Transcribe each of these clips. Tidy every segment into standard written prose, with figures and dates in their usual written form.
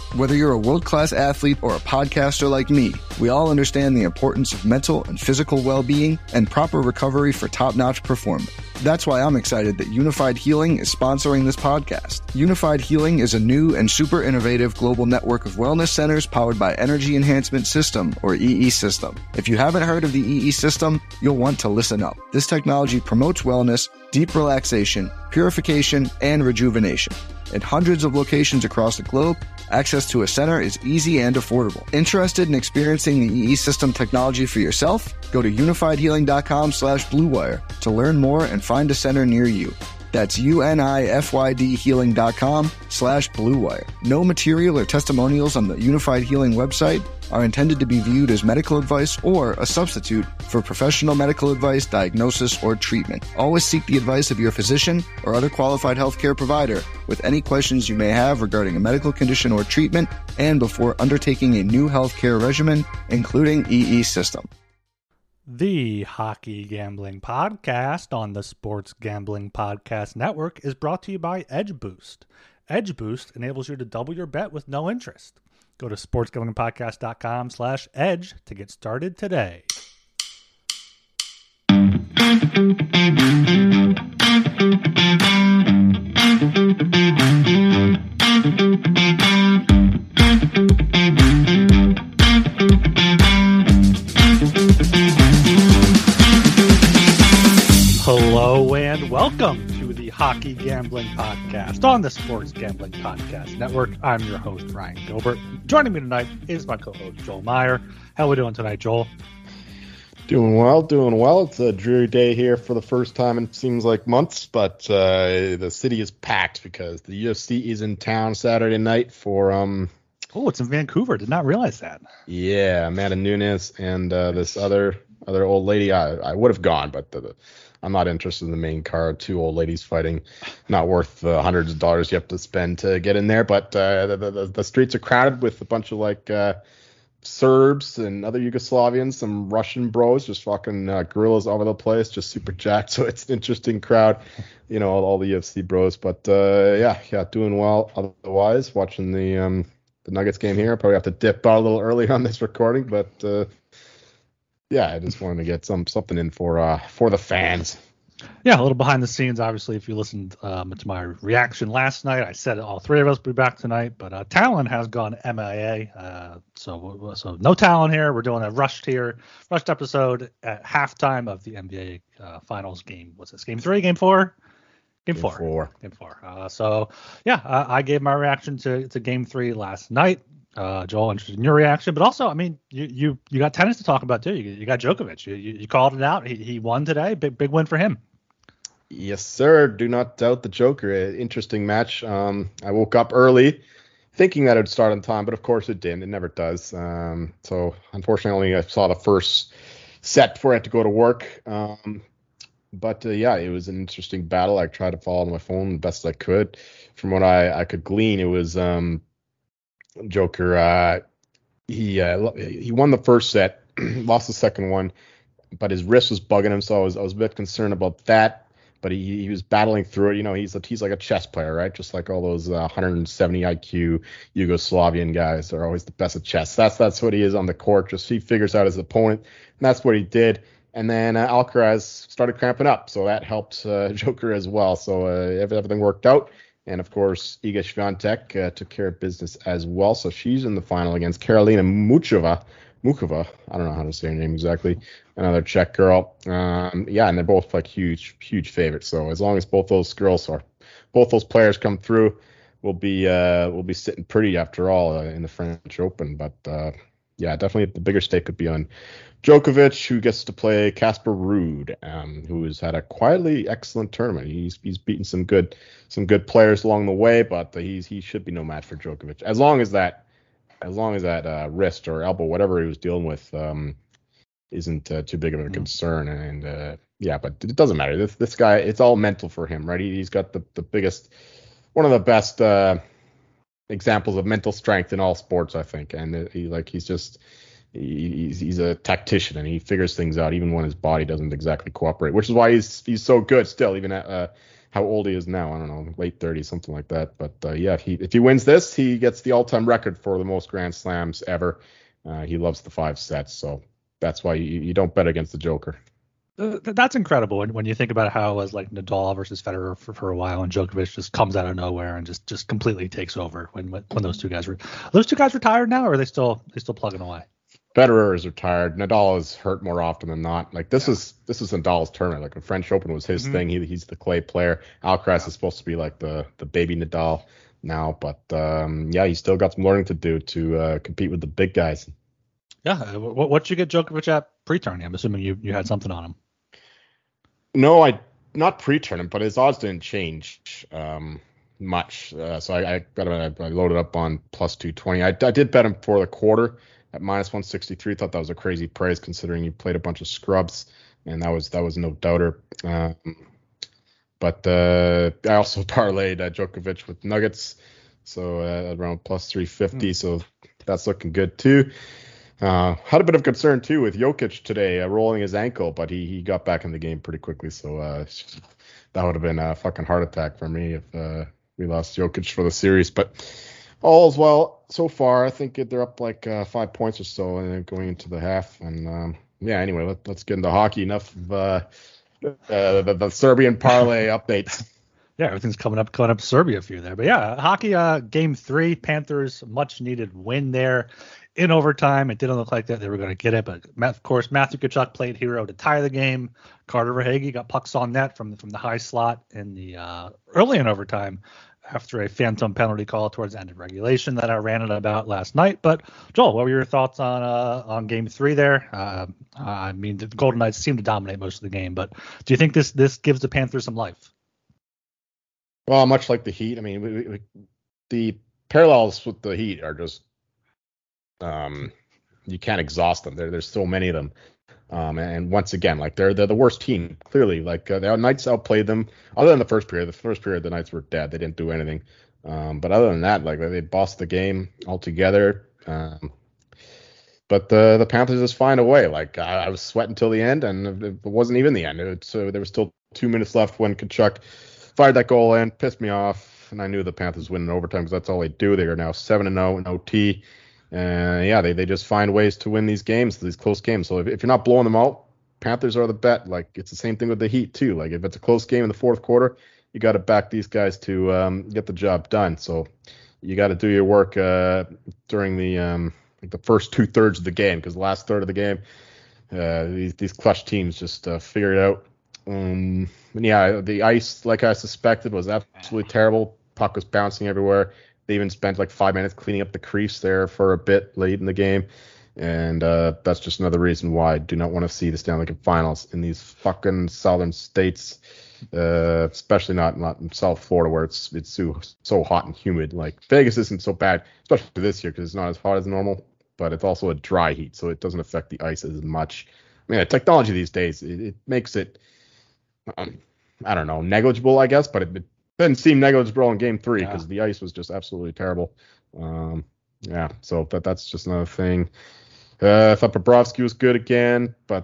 Whether you're a world-class athlete or a podcaster like me, we all understand the importance of mental and physical well-being and proper recovery for top-notch performance. That's why I'm excited that Unified Healing is sponsoring this podcast. Unified Healing is a new and super innovative global network of wellness centers powered by Energy Enhancement System, or EE System. If you haven't heard of the EE System, you'll want to listen up. This technology promotes wellness, deep relaxation, purification, and rejuvenation. In hundreds of locations across the globe, access to a center is easy and affordable. Interested in experiencing the EE System technology for yourself? Go to unifiedhealing.com/bluewire to learn more and find a center near you. That's unifydhealing.com/bluewire. No material or testimonials on the Unified Healing website are intended to be viewed as medical advice or a substitute for professional medical advice, diagnosis, or treatment. Always seek the advice of your physician or other qualified healthcare provider with any questions you may have regarding a medical condition or treatment and before undertaking a new healthcare regimen, including EE System. The Hockey Gambling Podcast on the Sports Gambling Podcast Network is brought to you by Edge Boost. Edge Boost enables you to double your bet with no interest. Go to sportsgamblingpodcast.com/edge to get started today. Hello and welcome to the Hockey Gambling Podcast on the Sports Gambling Podcast Network. I'm your host, Ryan Gilbert. Joining me tonight is my co-host, Joel Meyer. How are we doing tonight, Joel? Doing well. It's a dreary day here for the first time in seems like months, but the city is packed because the UFC is in town Saturday night for Oh, it's in Vancouver. Did not realize that. Yeah, Amanda Nunes and this other old lady. I would have gone, but I'm not interested in the main card. Two old ladies fighting, not worth the hundreds of dollars you have to spend to get in there. But the streets are crowded with a bunch of Serbs and other Yugoslavians, some Russian bros, just fucking gorillas all over the place, just super jacked. So it's an interesting crowd, all the UFC bros. But yeah, doing well. Otherwise, watching the Nuggets game here. I probably have to dip out a little early on this recording, but yeah, I just wanted to get something in for the fans. Yeah, a little behind the scenes. Obviously, if you listened to my reaction last night, I said all three of us will be back tonight, but Talon has gone MIA. So no Talon here. We're doing a rushed episode at halftime of the NBA Finals game. What's this? Game 3? Game 4? Game 4. So yeah, I gave my reaction to Game 3 last night. Joel, interested in your reaction, but also, I mean, you got tennis to talk about too. You got Djokovic. You called it out. He won today. Big win for him. Yes, sir. Do not doubt the Joker. Interesting match. I woke up early thinking that it would start on time, but of course it didn't. It never does. So unfortunately, I saw the first set before I had to go to work. But yeah, it was an interesting battle. I tried to follow on my phone the best I could. From what I could glean, it was Joker. He won the first set, lost the second one, but his wrist was bugging him, so I was a bit concerned about that. But he was battling through it. He's like a chess player, right? Just like all those 170 IQ Yugoslavian guys. They're always the best at chess. That's what he is on the court. Just he figures out his opponent, and that's what he did. And then Alcaraz started cramping up, so that helped Joker as well. So everything worked out. And, of course, Iga Swiatek took care of business as well. So she's in the final against Karolina Muchova. I don't know how to say her name exactly. Another Czech girl. Yeah, and they're both like huge favorites. So as long as both those players come through, we'll be sitting pretty after all in the French Open. But yeah, definitely the bigger stake could be on Djokovic, who gets to play Casper Ruud, who has had a quietly excellent tournament. He's beaten some good players along the way, but he should be no match for Djokovic as long as that wrist or elbow, whatever he was dealing with, isn't too big of a concern. And yeah, but it doesn't matter. This guy, it's all mental for him, right? He's got the biggest, one of the best examples of mental strength in all sports, I think. And he's a tactician, and he figures things out even when his body doesn't exactly cooperate, which is why he's so good still, even at how old he is now. I don't know, late 30s, something like that. But yeah, if he wins this, he gets the all-time record for the most Grand Slams ever. He loves the 5 sets, so that's why you don't bet against the Joker. That's incredible when you think about how it was like Nadal versus Federer for a while, and Djokovic just comes out of nowhere and just completely takes over when those two guys retired now, or are they still plugging away? Federer is retired. Nadal is hurt more often than not. Like this is Nadal's tournament. Like the French Open was his thing. He's the clay player. Alcaraz is supposed to be like the baby Nadal now, but yeah, he's still got some learning to do to compete with the big guys. Yeah, what'd you get Djokovic at pre-tourney? I'm assuming you had something on him. No, not pre-tournament, but his odds didn't change much. So I loaded up on plus 220. I did bet him for the quarter at minus 163. Thought that was a crazy price considering he played a bunch of scrubs, and that was no doubter. But I also parlayed Djokovic with Nuggets, so around plus 350. So that's looking good too. Had a bit of concern too with Jokic today, rolling his ankle, but he got back in the game pretty quickly. So that would have been a fucking heart attack for me if we lost Jokic for the series. But all's well so far. I think they're up like 5 points or so going into the half. And yeah, anyway, let's get into hockey. Enough of the Serbian parlay updates. Yeah, everything's coming up Serbia for you there. But yeah, hockey game 3, Panthers much needed win there. In overtime, it didn't look like that they were going to get it, but of course Matthew Tkachuk played hero to tie the game. Carter Verhaeghe got pucks on net from the high slot in the early in overtime after a phantom penalty call towards the end of regulation that I ranted about last night. But Joel, what were your thoughts on game 3 there? I mean, the Golden Knights seemed to dominate most of the game, but do you think this gives the Panthers some life? Well, much like the Heat, I mean, the parallels with the Heat are just you can't exhaust them. There's so many of them. And once again, like they're the worst team, clearly. Like the Knights outplayed them. Other than the first period, the Knights were dead. They didn't do anything. But other than that, like they bossed the game altogether. But the Panthers just find a way. Like I was sweating till the end, and it wasn't even the end. So there was still 2 minutes left when Tkachuk fired that goal in, pissed me off, and I knew the Panthers win in overtime because that's all they do. They are now 7-0 in OT. Yeah, they just find ways to win these games, these close games. So if you're not blowing them out, Panthers are the bet. Like it's the same thing with the Heat too. Like if it's a close game in the fourth quarter, you got to back these guys to get the job done. So you got to do your work during the first 2/3 of the game, because the last third of the game, these clutch teams just figure it out. Yeah, the ice, like I suspected, was absolutely terrible. Puck was bouncing everywhere. They even spent like 5 minutes cleaning up the crease there for a bit late in the game. And that's just another reason why I do not want to see the Stanley Cup Finals in these fucking southern states, especially not in South Florida where it's so hot and humid. Like Vegas isn't so bad, especially this year because it's not as hot as normal, but it's also a dry heat, so it doesn't affect the ice as much. I mean, the technology these days, it makes it, I don't know, negligible, I guess, but it didn't seem negligible in game 3 because the ice was just absolutely terrible. Yeah, so that's just another thing. I thought Bobrovsky was good again, but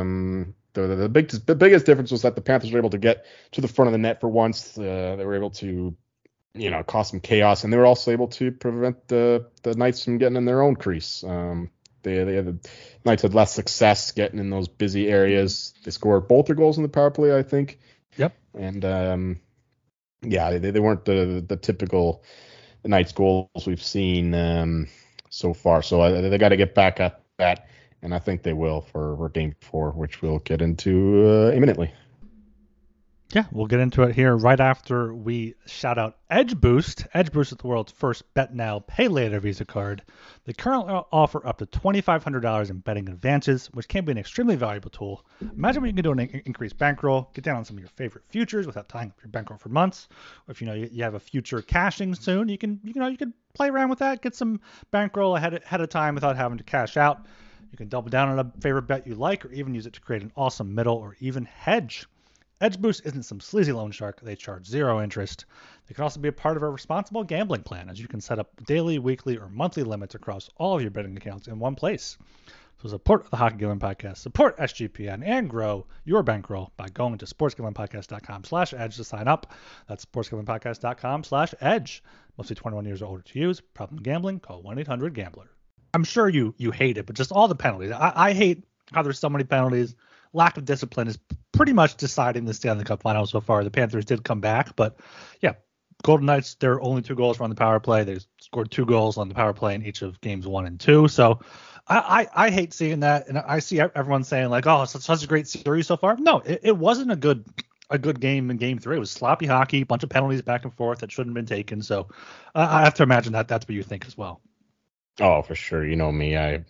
the biggest difference was that the Panthers were able to get to the front of the net for once. They were able to, cause some chaos, and they were also able to prevent the Knights from getting in their own crease. The Knights had less success getting in those busy areas. They scored both their goals in the power play, I think. Yep. And yeah, they weren't the typical Knights goals we've seen so far. So they got to get back at that, and I think they will for Game 4, which we'll get into imminently. Yeah, we'll get into it here right after we shout out Edge Boost. Edge Boost is the world's first Bet Now, Pay Later Visa card. They currently offer up to $2,500 in betting advances, which can be an extremely valuable tool. Imagine what you can do an increased bankroll, get down on some of your favorite futures without tying up your bankroll for months. Or if you have a future cashing soon, you can play around with that, get some bankroll ahead of time without having to cash out. You can double down on a favorite bet you like, or even use it to create an awesome middle or even hedge. Edge Boost isn't some sleazy loan shark. They charge 0 interest. They can also be a part of a responsible gambling plan, as you can set up daily, weekly, or monthly limits across all of your betting accounts in one place. So support the Hockey Gambling Podcast, support SGPN, and grow your bankroll by going to sportsgamblingpodcast.com/edge to sign up. That's sportsgamblingpodcast.com/edge. Must be 21 years or older to use. Problem gambling, call 1-800-GAMBLER. I'm sure you hate it, but just all the penalties. I hate how there's so many penalties. Lack of discipline is pretty much deciding the Stanley Cup final so far. The Panthers did come back, but yeah, Golden Knights, there are only 2 goals on the power play. They scored 2 goals on the power play in each of games 1 and 2. So I hate seeing that, and I see everyone saying like, "Oh, it's such a great series so far." No, it wasn't a good game in Game 3. It was sloppy hockey, bunch of penalties back and forth that shouldn't have been taken. So I have to imagine that that's what you think as well. Oh, for sure. You know me, I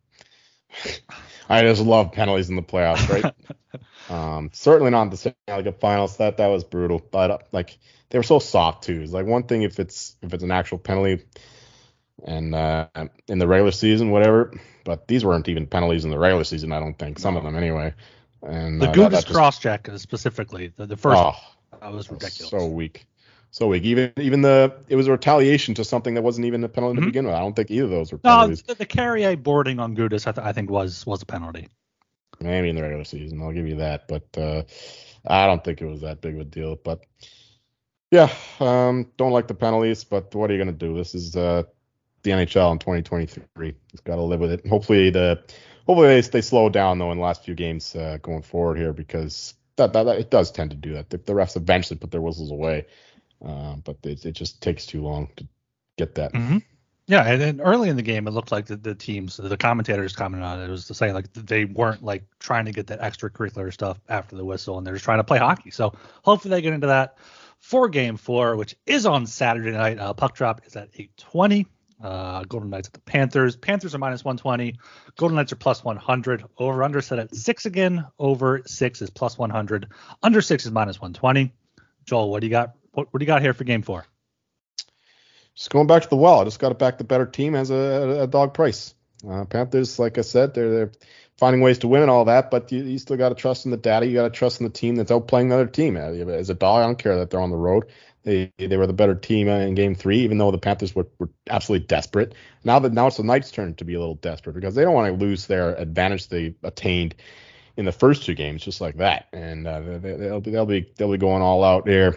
just love penalties in the playoffs, right? Certainly not the Stanley Cup Finals. That was brutal, but like they were so soft too. It's like one thing if it's an actual penalty and in the regular season, whatever. But these weren't even penalties in the regular season, I don't think. Some of them anyway. And the Gudas cross check specifically, the first that was ridiculous. So weak. Even it was a retaliation to something that wasn't even a penalty to begin with. I don't think either of those were penalties. No, the Carrier boarding on Gudas, I think was a penalty. Maybe in the regular season, I'll give you that, but I don't think it was that big of a deal. But yeah, don't like the penalties, but what are you gonna do? This is the NHL in 2023. Just gotta live with it. Hopefully they slow down though in the last few games going forward here, because that it does tend to do that. The refs eventually put their whistles away, but it just takes too long to get that. Mm-hmm. Yeah, and then early in the game, it looked like the teams, the commentators commented on it. It was saying like they weren't like trying to get that extracurricular stuff after the whistle, and they're just trying to play hockey. So hopefully they get into that for Game 4, which is on Saturday night. Puck drop is at 8:20. Golden Knights at the Panthers. Panthers are -120. Golden Knights are +100. Over under set at 6 again. Over 6 is +100. Under 6 is -120. Joel, what do you got? What do you got here for Game 4? Just going back to the well. I just got to back the better team as a dog price. Panthers, like I said, they're finding ways to win and all that, but you still got to trust in the data. You got to trust in the team that's outplaying the other team. As a dog, I don't care that they're on the road. They were the better team in Game 3, even though the Panthers were absolutely desperate. Now it's the Knights' turn to be a little desperate, because they don't want to lose their advantage they attained in the first 2 games just like that. And they'll be going all out there.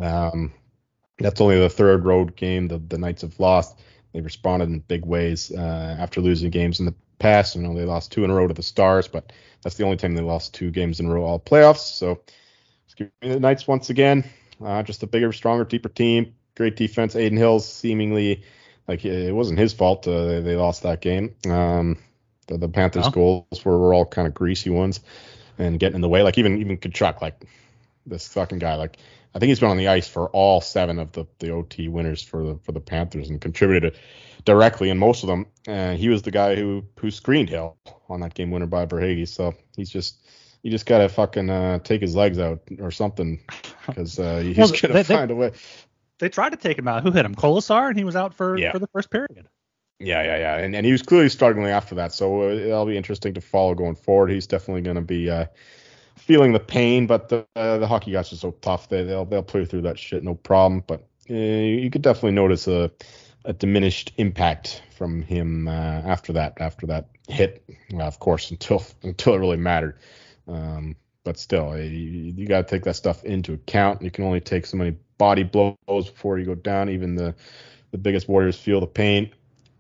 That's only the 3rd road game the Knights have lost. They've responded in big ways after losing games in the past. They lost 2 in a row to the Stars, but that's the only time they lost 2 games in a row all playoffs. So let's give me the Knights once again. Just a bigger, stronger, deeper team. Great defense. Aiden Hills seemingly, like, it wasn't his fault they lost that game. The Panthers' goals were all kind of greasy ones and getting in the way. Like even Tkachuk, like this fucking guy, like I think he's been on the ice for all 7 of the OT winners for the Panthers and contributed directly in most of them. And he was the guy who screened Hill on that game winner by Verhaeghe. So you just gotta fucking take his legs out or something, because he's gonna find a way. They tried to take him out. Who hit him? Colasar, and he was out for the first period. Yeah. And he was clearly struggling after that. So it'll be interesting to follow going forward. He's definitely going to be feeling the pain, but the hockey guys are so tough. They'll play through that shit no problem. But you could definitely notice a diminished impact from him after that hit. Of course, until it really mattered. But still, you got to take that stuff into account. You can only take so many body blows before you go down. Even the biggest warriors feel the pain.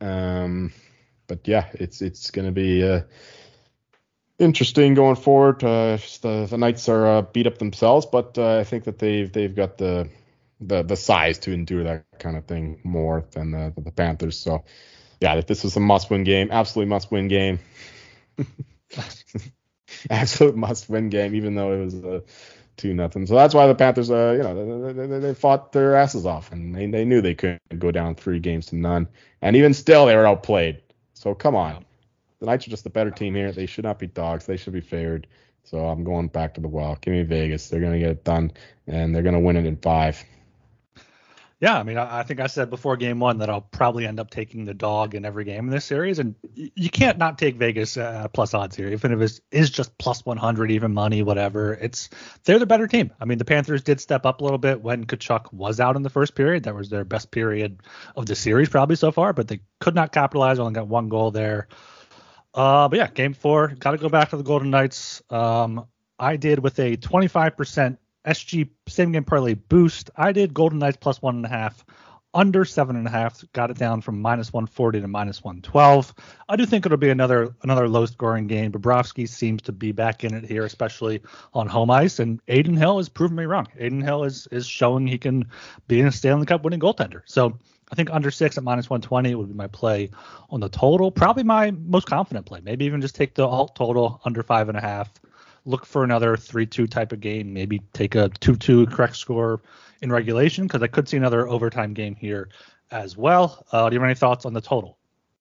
But yeah, it's going to be interesting going forward. The Knights are beat up themselves, but I think that they've got the size to endure that kind of thing more than the Panthers. So yeah, this is a must-win game. Absolutely must-win game. Absolute must-win game, even though it was 2-0. So that's why the Panthers, they fought their asses off, and they knew they couldn't go down 3-0. And even still, they were outplayed. So come on. The Knights are just the better team here. They should not be dogs. They should be favored. So I'm going back to the well. Give me Vegas. They're going to get it done, and they're going to win it in 5. Yeah, I mean, I think I said before Game 1 that I'll probably end up taking the dog in every game in this series, and you can't not take Vegas plus odds here, even if it is just +100, even money, whatever. They're the better team. I mean, the Panthers did step up a little bit when Tkachuk was out in the first period. That was their best period of the series probably so far, but they could not capitalize. Only got 1 goal there. But yeah, game 4. Got to go back to the Golden Knights. I did with a 25% SG same game parlay boost. I did Golden Knights plus 1.5, under 7.5. Got it down from minus 140 to minus 112. I do think it'll be another low scoring game. Bobrovsky seems to be back in it here, especially on home ice. And Adin Hill has proven me wrong. Adin Hill is showing he can be a Stanley Cup winning goaltender. So I think under 6 at minus 120 would be my play on the total. Probably my most confident play. Maybe even just take the alt total under 5.5. Look for another 3-2 type of game. Maybe take a 2-2 correct score in regulation, because I could see another overtime game here as well. Do you have any thoughts on the total?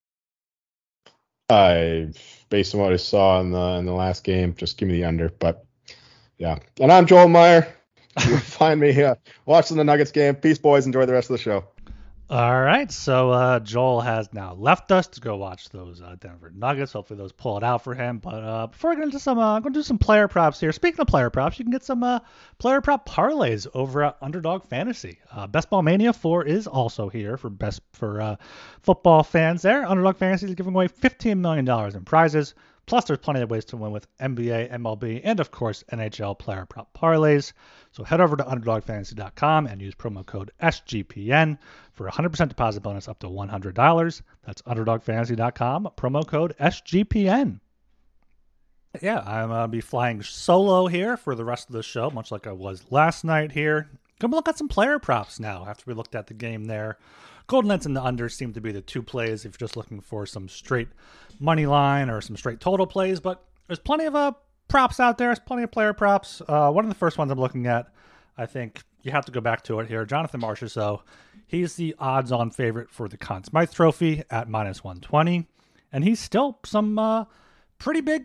Based on what I saw in the last game, just give me the under. But yeah, and I'm Joel Meyer. You'll find me watching the Nuggets game. Peace, boys. Enjoy the rest of the show. All right, so Joel has now left us to go watch those Denver Nuggets. Hopefully those pull it out for him. But before I get into some, I'm going to do some player props here. Speaking of player props, you can get some player prop parlays over at Underdog Fantasy. Best Ball Mania 4 is also here for football fans there. Underdog Fantasy is giving away $15 million in prizes. Plus, there's plenty of ways to win with NBA, MLB, and of course, NHL player prop parlays. So head over to UnderdogFantasy.com and use promo code SGPN for a 100% deposit bonus up to $100. That's UnderdogFantasy.com, promo code SGPN. Yeah, I'm going to be flying solo here for the rest of the show, much like I was last night here. Going to look at some player props now after we looked at the game there. Golden Knights and the under seem to be the two plays if you're just looking for some straight money line or some straight total plays, but there's plenty of props out there. There's plenty of player props. One of the first ones I'm looking at, I think you have to go back to it here. Jonathan Marchessault, he's the odds-on favorite for the Conn Smythe Trophy at minus 120, and he's still some pretty big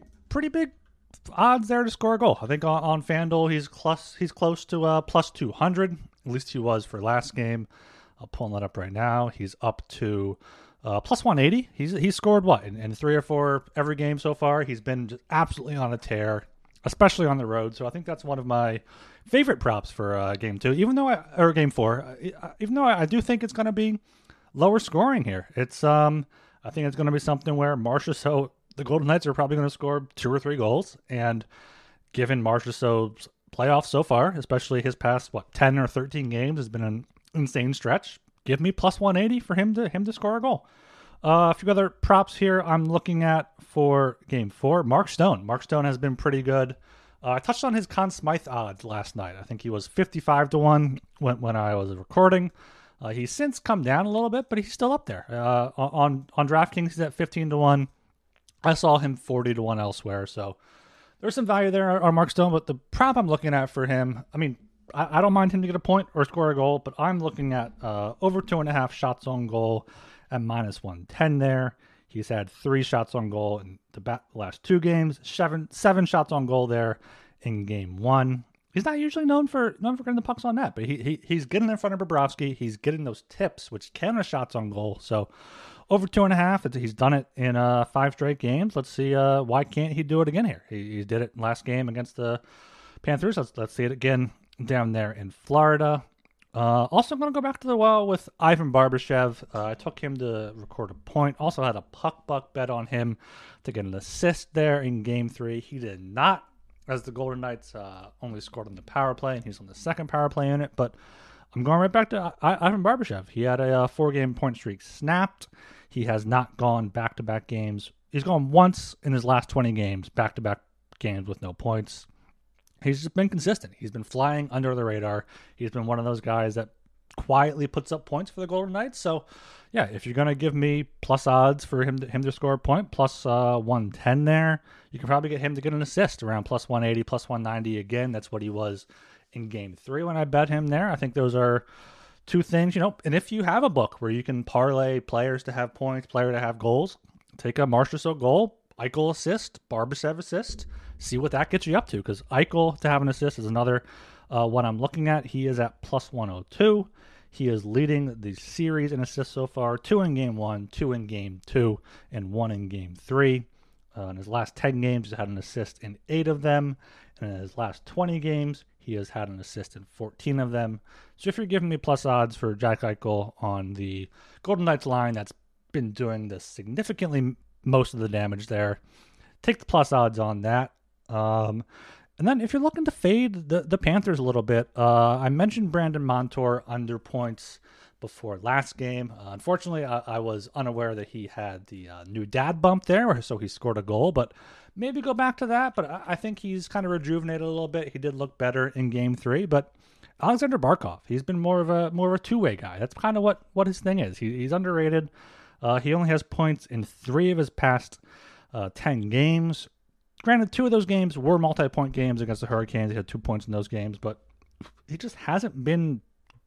odds there to score a goal. I think on FanDuel he's close to plus 200. At least he was for last game. I'll pull that up right now. He's up to plus 180. He's scored what in 3 or 4 every game so far. He's been just absolutely on a tear, especially on the road. So I think that's one of my favorite props for game 2. Game 4. Even though I do think it's going to be lower scoring here. It's I think it's going to be something where Marchessault, the Golden Knights are probably going to score 2 or 3 goals, and given Marchessault's playoffs so far, especially his past 10 or 13 games, has been an insane stretch. Give me plus 180 for him to score a goal. A few other props here I'm looking at for game 4. Mark Stone. Mark Stone has been pretty good. I touched on his Conn Smythe odds last night. I think he was 55-1 when I was recording. He's since come down a little bit, but he's still up there. On DraftKings, he's at 15-1. I saw him 40-1 elsewhere, so there's some value there on Mark Stone. But the prop I'm looking at for him, I mean, I don't mind him to get a point or score a goal, but I'm looking at over 2.5 shots on goal at minus 110 there. He's had 3 shots on goal in the last 2 games, 7 shots on goal there in game 1. He's not usually known for getting the pucks on net, but he's getting in front of Bobrovsky. He's getting those tips, which count as shots on goal. So over 2.5, he's done it in 5 straight games. Let's see why can't he do it again here? He did it last game against the Panthers. Let's see it again down there in Florida. Also, I'm going to go back to the well with Ivan Barbashev. I took him to record a point. Also had a puck buck bet on him to get an assist there in game 3. He did not, as the Golden Knights only scored on the power play, and he's on the second power play unit. But I'm going right back to Ivan Barbashev. He had a 4-game point streak snapped. He has not gone back-to-back games. He's gone once in his last 20 games, back-to-back games with no points. He's just been consistent. He's been flying under the radar. He's been one of those guys that quietly puts up points for the Golden Knights. So, yeah, if you're going to give me plus odds for him to score a point, plus 110 there, you can probably get him to get an assist around plus 180, plus 190 again. That's what he was in game 3 when I bet him there. I think those are 2 things, and if you have a book where you can parlay players to have points, player to have goals, take a Marchessault goal, Eichel assist, Barbashev assist, see what that gets you up to, because Eichel to have an assist is another one I'm looking at. He is at plus 102. He is leading the series in assists so far, 2 in game 1, 2 in game 2, and 1 in game 3. In his last 10 games, he's had an assist in 8 of them. And in his last 20 games, he has had an assist in 14 of them. So if you're giving me plus odds for Jack Eichel on the Golden Knights line that's been doing this significantly most of the damage there. Take the plus odds on that. And then if you're looking to fade the Panthers a little bit, I mentioned Brandon Montour under points before last game. Unfortunately, I was unaware that he had the new dad bump there, so he scored a goal, but maybe go back to that. But I think he's kind of rejuvenated a little bit. He did look better in game 3, but Alexander Barkov, he's been more of a two-way guy. That's kind of what his thing is. He's underrated. He only has points in 3 of his past 10 games. Granted, 2 of those games were multi-point games against the Hurricanes. He had 2 points in those games, but he just hasn't been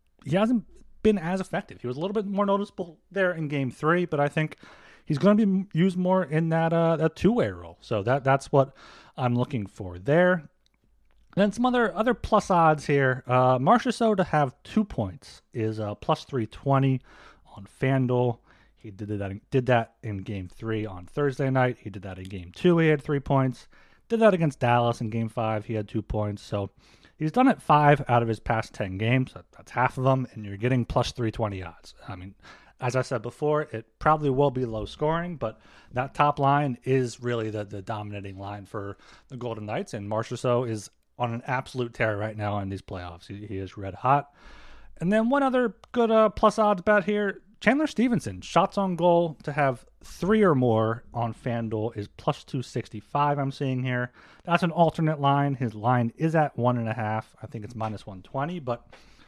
as effective. He was a little bit more noticeable there in game 3, but I think he's going to be used more in that two-way role. So that's what I'm looking for there. And then some other plus odds here. Marchessault to have 2 points is plus 320 on FanDuel. He did that in game 3 on Thursday night. He did that in game 2. He had 3 points. Did that against Dallas in game 5. He had 2 points. So he's done it 5 out of his past 10 games. That's half of them, and you're getting plus 320 odds. I mean, as I said before, it probably will be low scoring, but that top line is really the dominating line for the Golden Knights, and Marchessault is on an absolute tear right now in these playoffs. He is red hot. And then one other good plus odds bet here, Chandler Stevenson, shots on goal to have 3 or more on FanDuel is plus 265 I'm seeing here. That's an alternate line. His line is at 1.5. I think it's minus 120, but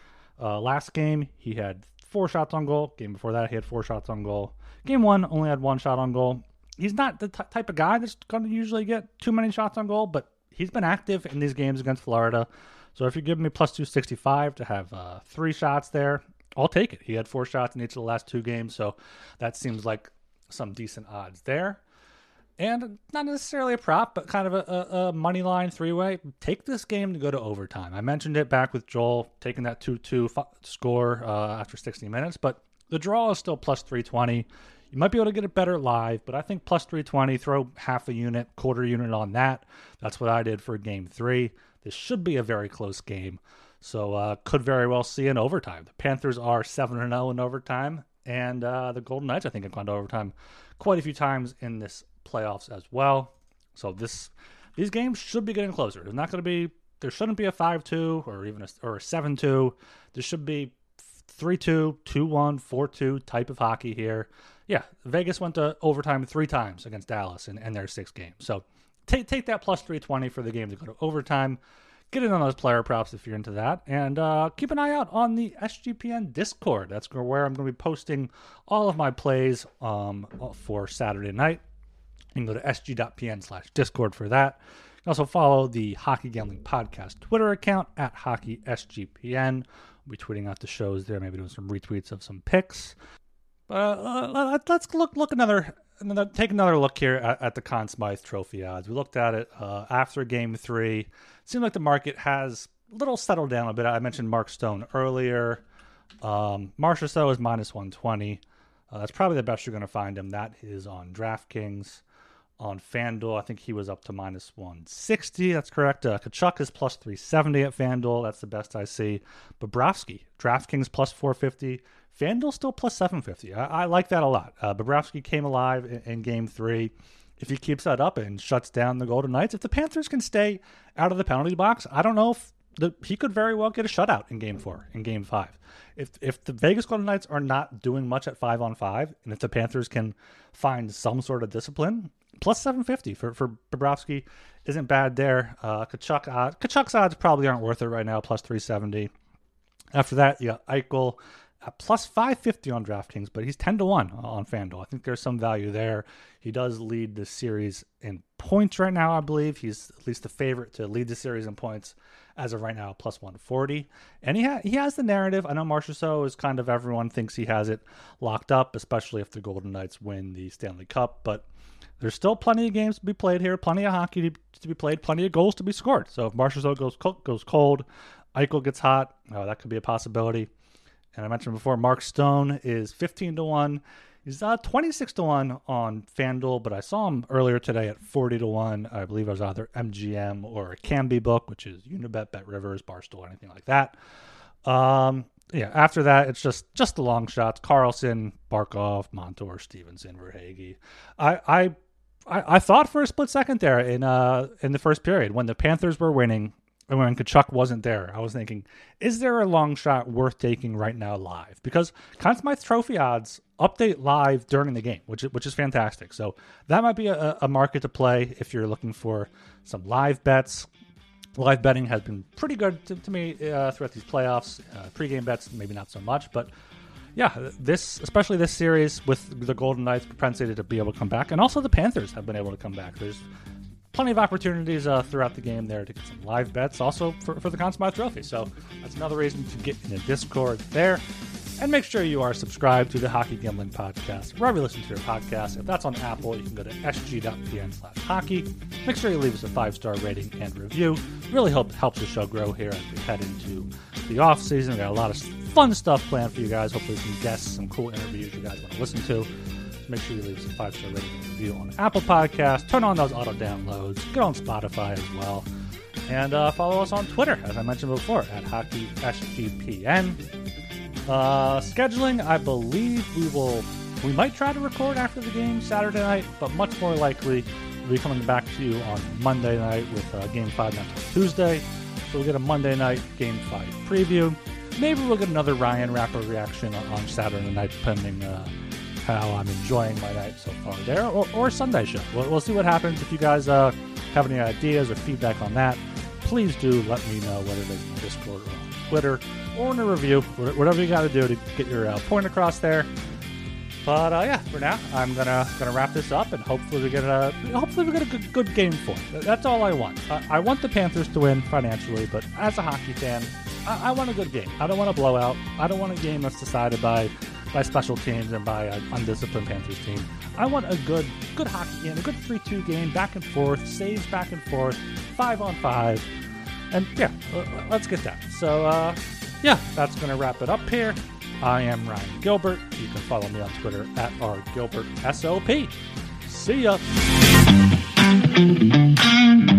last game he had 4 shots on goal. Game before that he had 4 shots on goal. Game 1 only had 1 shot on goal. He's not the type of guy that's going to usually get too many shots on goal, but he's been active in these games against Florida. So if you're giving me plus 265 to have 3 shots there, I'll take it. He had 4 shots in each of the last 2 games, so that seems like some decent odds there. And not necessarily a prop, but kind of a money line 3-way. Take this game to go to overtime. I mentioned it back with Joel, taking that 2-2 score after 60 minutes, but the draw is still plus 320. You might be able to get it better live, but I think plus 320, throw half a unit, quarter unit on that. That's what I did for game 3. This should be a very close game. So could very well see an overtime. The Panthers are 7-0 in overtime, and the Golden Knights, I think, have gone to overtime quite a few times in this playoffs as well. So these games should be getting closer. There shouldn't be a 5-2 or even a 7-2. There should be 3-2, 2-1, 4-2 type of hockey here. Yeah, Vegas went to overtime 3 times against Dallas in their 6 games. So take that plus 320 for the game to go to overtime. Get in on those player props if you're into that. And keep an ie out on the SGPN Discord. That's where I'm going to be posting all of my plays for Saturday night. You can go to sg.pn/Discord for that. You can also follow the Hockey Gambling Podcast Twitter account at HockeySGPN. We'll be tweeting out the shows there, maybe doing some retweets of some picks. But let's take another look here at the Conn Smythe Trophy odds. We looked at it after Game 3. It seemed like the market has a little settled down a bit. I mentioned Mark Stone earlier. Marchessault is minus 120. That's probably the best you're going to find him. That is on DraftKings. On FanDuel, I think he was up to minus 160. That's correct. Tkachuk is plus 370 at FanDuel. That's the best I see. Bobrovsky, DraftKings plus 450. FanDuel still plus 750. I like that a lot. Bobrovsky came alive in Game 3. If he keeps that up and shuts down the Golden Knights, if the Panthers can stay out of the penalty box, I don't know if he could very well get a shutout in Game 4, in Game 5. If the Vegas Golden Knights are not doing much at 5-on-5, and if the Panthers can find some sort of discipline, plus 750 for Bobrovsky isn't bad there. Tkachuk's odds probably aren't worth it right now, plus 370. After that, you got Eichel at plus 550 on DraftKings, but he's 10-1 on FanDuel. I think there's some value there. He does lead the series in points right now, I believe. He's at least the favorite to lead the series in points as of right now, plus 140. And he has the narrative. I know Marchessault is kind of, everyone thinks he has it locked up, especially if the Golden Knights win the Stanley Cup, but there's still plenty of games to be played here, plenty of hockey to be played, plenty of goals to be scored. So if Marchessault goes cold, Eichel gets hot, that could be a possibility. And I mentioned before, Mark Stone is 15-1. He's 26-1 on FanDuel, but I saw him earlier today at 40-1. I believe it was either MGM or a Kambi book, which is Unibet, BetRivers, Barstool, anything like that. yeah, after that, it's just the long shots: Carlson, Barkov, Montour, Stevenson, Verhaeghe. I thought for a split second there in the first period when the Panthers were winning and when Tkachuk wasn't there, I was thinking, is there a long shot worth taking right now live? Because Conn Smythe Trophy odds update live during the game, which is fantastic. So that might be a market to play if you're looking for some live bets. Live betting has been pretty good to me throughout these playoffs. Pre-game bets, maybe not so much, but yeah, especially this series with the Golden Knights' propensity to be able to come back, and also the Panthers have been able to come back. There's plenty of opportunities throughout the game there to get some live bets, also for the Conn Smythe Trophy. So that's another reason to get in the Discord there. And make sure you are subscribed to the Hockey Gambling Podcast, wherever you listen to your podcast. If that's on Apple, you can go to sg.pn/hockey. Make sure you leave us a 5-star rating and review. Really helps the show grow here as we head into the off season. We got a lot of fun stuff planned for you guys. Hopefully some guests, some cool interviews you guys want to listen to. Make sure you leave us a 5-star rating and review on Apple Podcasts. Turn on those auto downloads. Get on Spotify as well. And follow us on Twitter, as I mentioned before, at HockeySGPN. Scheduling, I believe we might try to record after the game Saturday night, but much more likely we'll be coming back to you on Monday night with Game 5 not until Tuesday. So we'll get a Monday night Game 5 preview. Maybe we'll get another Ryan Rapper reaction on Saturday night, depending how I'm enjoying my night so far there, or Sunday show. We'll see what happens. If you guys have any ideas or feedback on that, please do let me know, whether it's in Discord or on Twitter or in a review, whatever you got to do to get your point across there. But yeah, for now, I'm gonna wrap this up, and hopefully we get a good game 4. That's all I want. I want the Panthers to win financially, but as a hockey fan, I want a good game. I don't want a blowout. I don't want a game that's decided by special teams and by an undisciplined Panthers team. I want a good hockey game, a good 3-2 game, back and forth, saves back and forth, 5-on-5, and yeah, let's get that. So yeah, that's going to wrap it up here. I am Ryan Gilbert. You can follow me on Twitter at rgilbertsop. See ya.